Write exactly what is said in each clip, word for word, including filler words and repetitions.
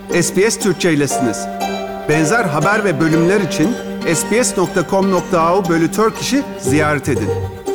S B S Türkçe'ylesiniz. Benzer haber ve bölümler için sbs nokta com nokta a u bölü Turkish'i ziyaret edin.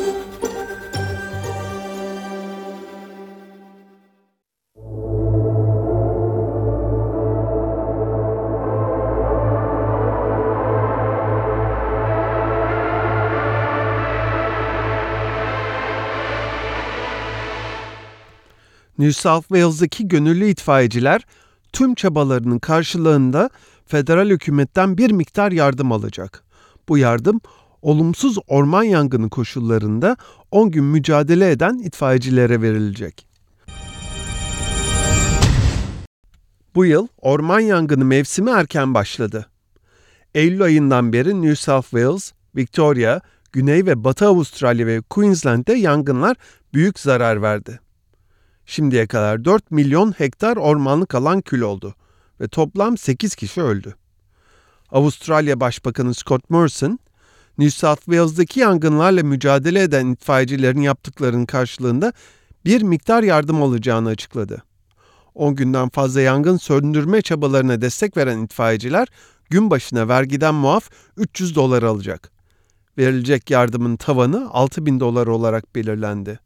New South Wales'daki gönüllü itfaiyeciler tüm çabalarının karşılığında federal hükümetten bir miktar yardım alacak. Bu yardım olumsuz orman yangını koşullarında on gün mücadele eden itfaiyecilere verilecek. Bu yıl orman yangını mevsimi erken başladı. Eylül ayından beri New South Wales, Victoria, Güney ve Batı Avustralya ve Queensland'de yangınlar büyük zarar verdi. Şimdiye kadar dört milyon hektar ormanlık alan kül oldu ve toplam sekiz kişi öldü. Avustralya Başbakanı Scott Morrison, New South Wales'daki yangınlarla mücadele eden itfaiyecilerin yaptıklarının karşılığında bir miktar yardım alacağını açıkladı. on günden fazla yangın söndürme çabalarına destek veren itfaiyeciler gün başına vergiden muaf üç yüz dolar alacak. Verilecek yardımın tavanı altı bin dolar olarak belirlendi.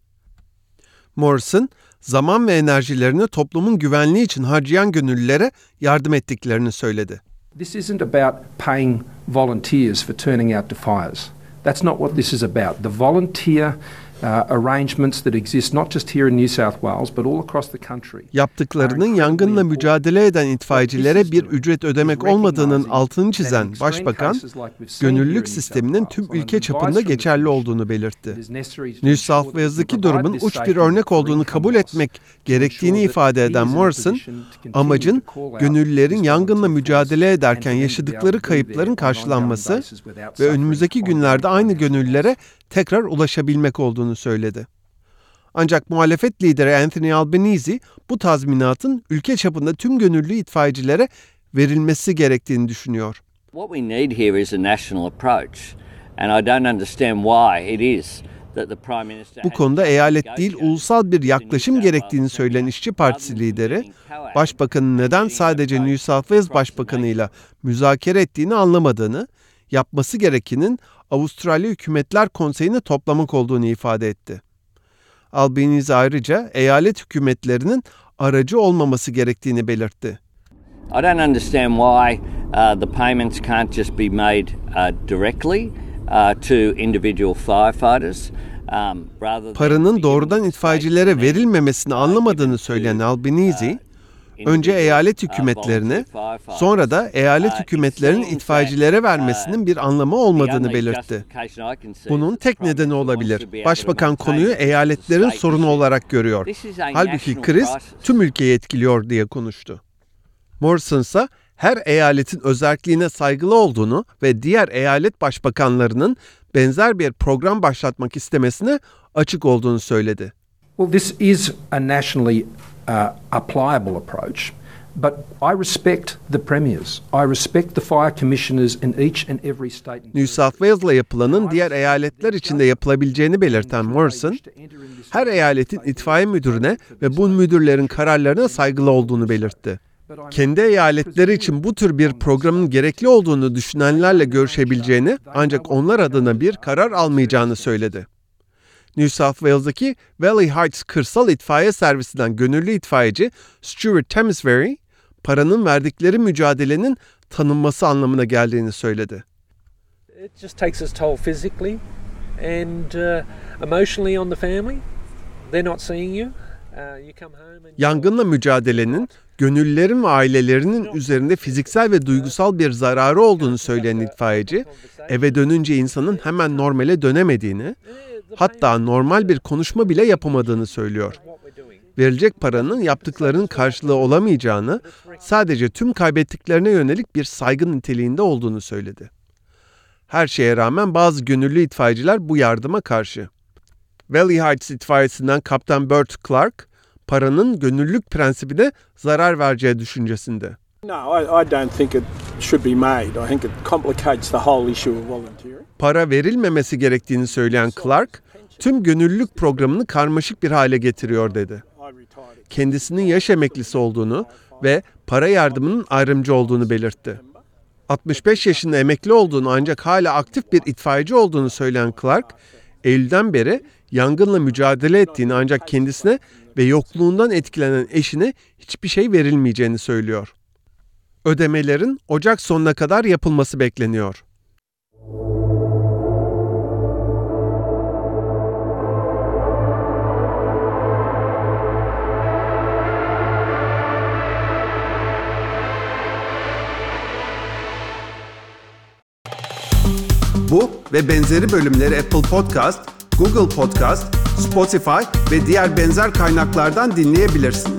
Morrison, zaman ve enerjilerini toplumun güvenliği için harcayan gönüllülere yardım ettiklerini söyledi. This isn't about paying volunteers for turning out to fires. That's not what this is about. The volunteer uh, arrangements that exist not just here in New South Wales but all across the country. Yaptıklarının yangınla mücadele eden itfaiyecilere bir ücret ödemek olmadığının altını çizen Başbakan, gönüllülük sisteminin tüm ülke çapında geçerli olduğunu belirtti. New South Wales'daki durumun uç bir örnek olduğunu kabul etmek gerektiğini ifade eden Morrison, amacın gönüllülerin yangınla mücadele ederken yaşadıkları kayıpların karşılanması ve önümüzdeki günlerde aynı gönüllülere tekrar ulaşabilmek olduğunu söyledi. Ancak muhalefet lideri Anthony Albanese bu tazminatın ülke çapında tüm gönüllü itfaiyecilere verilmesi gerektiğini düşünüyor. What we need here is a national approach and I don't understand why it is that the Prime Minister. Bu konuda eyalet değil ulusal bir yaklaşım gerektiğini söyleyen İşçi Partisi lideri, Başbakanın neden sadece New South Wales Başbakanıyla müzakere ettiğini anlamadığını, yapması gerekenin Avustralya Hükümetler Konseyi'ni toplamak olduğunu ifade etti. Albanese ayrıca eyalet hükümetlerinin aracı olmaması gerektiğini belirtti. I don't understand why uh, the payments can't just be made uh, directly uh, to individual firefighters. Um, rather Paranın doğrudan itfaiyecilere verilmemesini anlamadığını söyleyen Albanese, önce eyalet hükümetlerine, sonra da eyalet hükümetlerinin itfaiyecilere vermesinin bir anlamı olmadığını belirtti. Bunun tek nedeni olabilir. Başbakan konuyu eyaletlerin sorunu olarak görüyor. Halbuki kriz tüm ülkeyi etkiliyor diye konuştu. Morrison ise her eyaletin özelliğine saygılı olduğunu ve diğer eyalet başbakanlarının benzer bir program başlatmak istemesine açık olduğunu söyledi. Well, this is a nationally uh, applicable approach, but I respect the premiers. I respect the fire commissioners in each and every state. New South Wales'la yapılanın diğer eyaletler için de yapılabileceğini belirten Morrison, her eyaletin itfaiye müdürüne ve bu müdürlerin kararlarına saygılı olduğunu belirtti. Kendi eyaletleri için bu tür bir programın gerekli olduğunu düşünenlerle görüşebileceğini, ancak onlar adına bir karar almayacağını söyledi. New South Wales'daki Valley Heights Kırsal İtfaiye Servisi'nden gönüllü itfaiyeci Stuart Thamesbury, paranın verdikleri mücadelenin tanınması anlamına geldiğini söyledi. It just takes its toll physically and uh, emotionally on the family. They're not seeing you. Uh, you come home and Yangınla mücadelenin gönüllülerin ve ailelerinin üzerinde fiziksel ve duygusal bir zararı olduğunu söyleyen itfaiyeci, eve dönünce insanın hemen normale dönemediğini, hatta normal bir konuşma bile yapamadığını söylüyor. Verilecek paranın yaptıklarının karşılığı olamayacağını, sadece tüm kaybettiklerine yönelik bir saygı niteliğinde olduğunu söyledi. Her şeye rağmen bazı gönüllü itfaiyeciler bu yardıma karşı. Valley Heights itfaiyesinden Kaptan Bert Clark, paranın gönüllülük prensibine zarar vereceği düşüncesinde. No, I, I don't think it should be made. I think it complicates the whole issue of volunteering. Para verilmemesi gerektiğini söyleyen Clark, tüm gönüllülük programını karmaşık bir hale getiriyor dedi. Kendisinin yaş emeklisi olduğunu ve para yardımının ayrımcı olduğunu belirtti. altmış beş yaşında emekli olduğunu ancak hala aktif bir itfaiyeci olduğunu söyleyen Clark, Eylül'den beri yangınla mücadele ettiğini ancak kendisine ve yokluğundan etkilenen eşine hiçbir şey verilmeyeceğini söylüyor. Ödemelerin Ocak sonuna kadar yapılması bekleniyor. Bu ve benzeri bölümleri Apple Podcast, Google Podcast, Spotify ve diğer benzer kaynaklardan dinleyebilirsin.